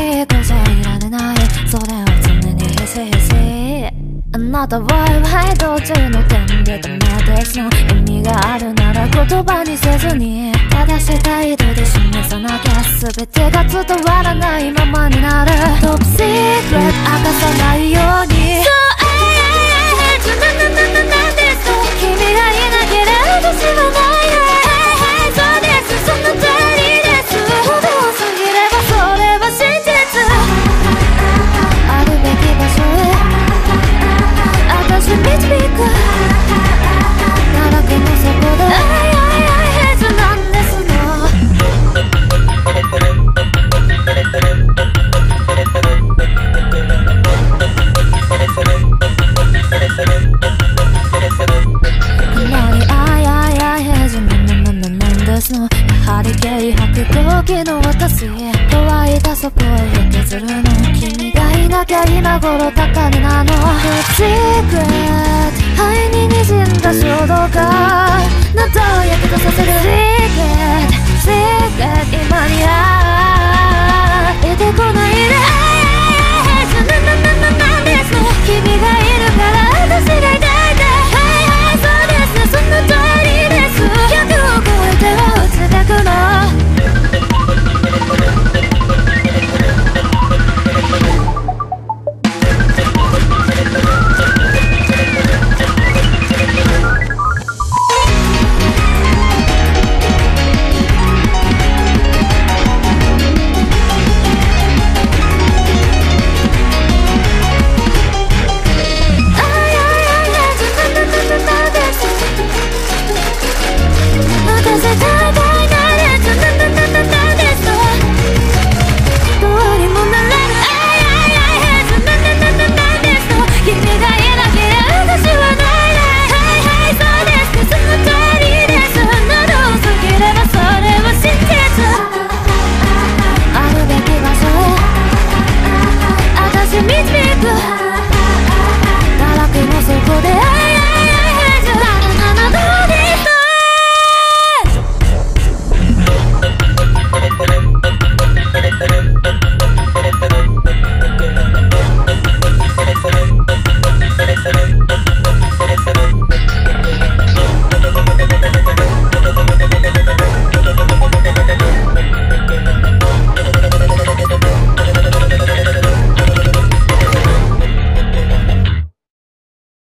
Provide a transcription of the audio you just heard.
にこじゃいられない、それを常にひしひし。あなたはワイド中の点でダメですの、意味があるなら言葉にせずに正しい態度で示さなきゃ、全てが伝わらないままになる。トップシークレット明かさないように。そうなんですと、君がいなければ私はないよ。そうです、その通りです。程を過ぎればそれは真実。あるべき場所へ私導く。奈落の底でヘズなんですの。ヘズなんですの。やはり軽薄好奇の私、乾いたそこへ引きずるの。君がいなきゃ今頃高値なの。シークレット肺に滲んだ衝動が喉をやけどさせる。シークレット今に会えてこない